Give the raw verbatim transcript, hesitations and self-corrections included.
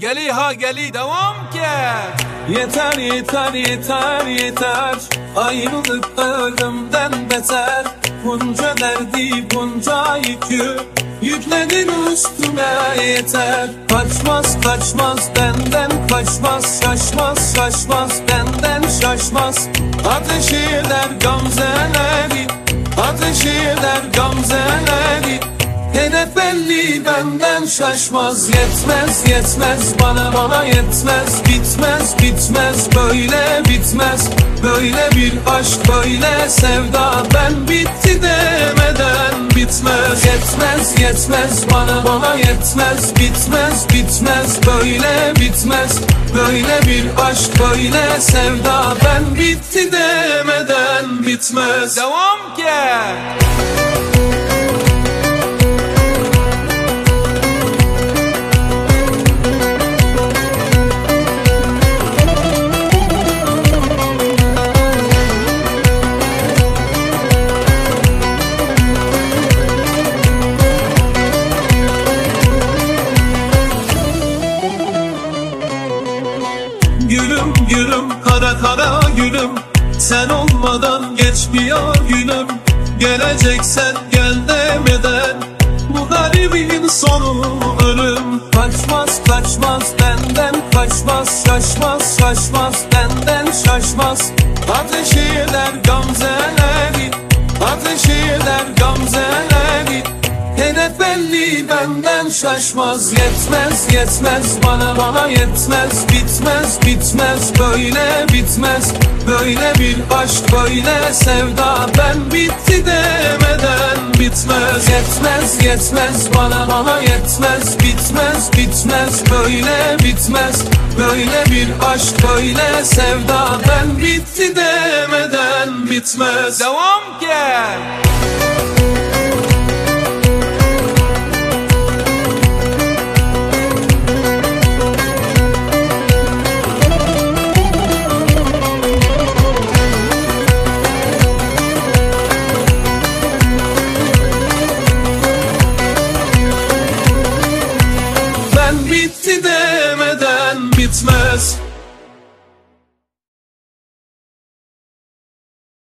Geli ha geli devam ki. Yeter yeter yeter yeter, ayrılık ölümden beter. Bunca derdi bunca yükü yükledin üstüme, yeter. Kaçmaz kaçmaz benden kaçmaz, şaşmaz şaşmaz benden şaşmaz. Ateş eder gamzeleri, ateş eder gamzeleri. Hedef belli benden şaşmaz. Yetmez yetmez bana bana yetmez. Bitmez bitmez böyle bitmez. Böyle bir aşk böyle sevda, ben bitti demeden bitmez. Yetmez yetmez bana bana yetmez. Bitmez bitmez böyle bitmez. Böyle bir aşk böyle sevda, ben bitti demeden bitmez. Devam ki. Gülüm gülüm kara kara gülüm, sen olmadan geçmiyor günüm. Geleceksen gel demeden, bu garibin sonu ölüm. Kaçmaz kaçmaz benden kaçmaz, şaşmaz şaşmaz benden şaşmaz. Ateş eder gamzeleri, ateş eder gamzeleri. Hedef belli benden şaşmaz. Yetmez yetmez bana bana yetmez. Bitmez bitmez böyle bitmez. Böyle bir aşk böyle sevda, ben bitti demeden bitmez. Yetmez yetmez bana bana yetmez. Bitmez bitmez böyle bitmez. Böyle bir aşk böyle sevda, ben bitti demeden bitmez. Devam ki.